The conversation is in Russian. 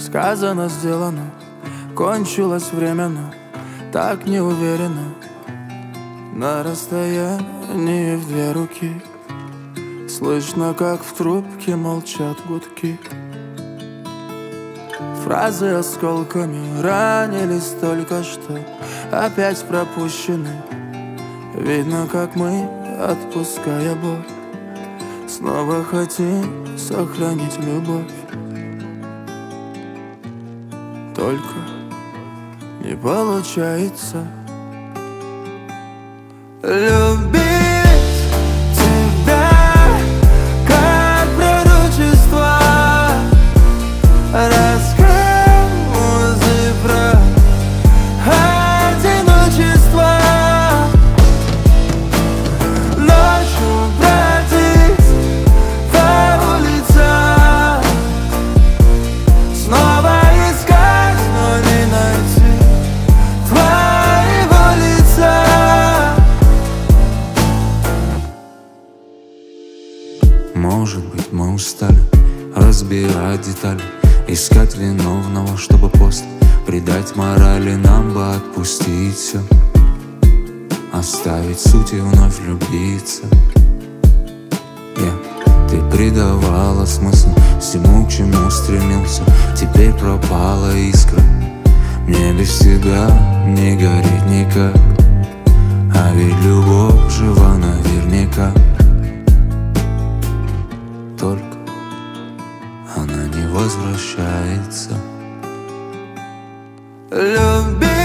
Сказано, сделано, кончилось время, но так неуверенно. На расстоянии в две руки слышно, как в трубке молчат гудки. Фразы осколками ранились только что, опять пропущены. Видно, как мы, отпуская боль, снова хотим сохранить любовь. Только не получается любить тебя, как пророчество, рассказы про одиночество. Ночью бродить по улицам, снова искать, но не найти твоего лица. Может быть, мы устали разбирать детали, искать виновного, чтобы после придать морали. Нам бы отпустить все, оставить суть и вновь влюбиться. Ты придавала смысл всему, к чему стремился. Теперь пропала искра, мне без тебя не горит никак. А ведь любовь жива наверняка, только она не возвращается. Любить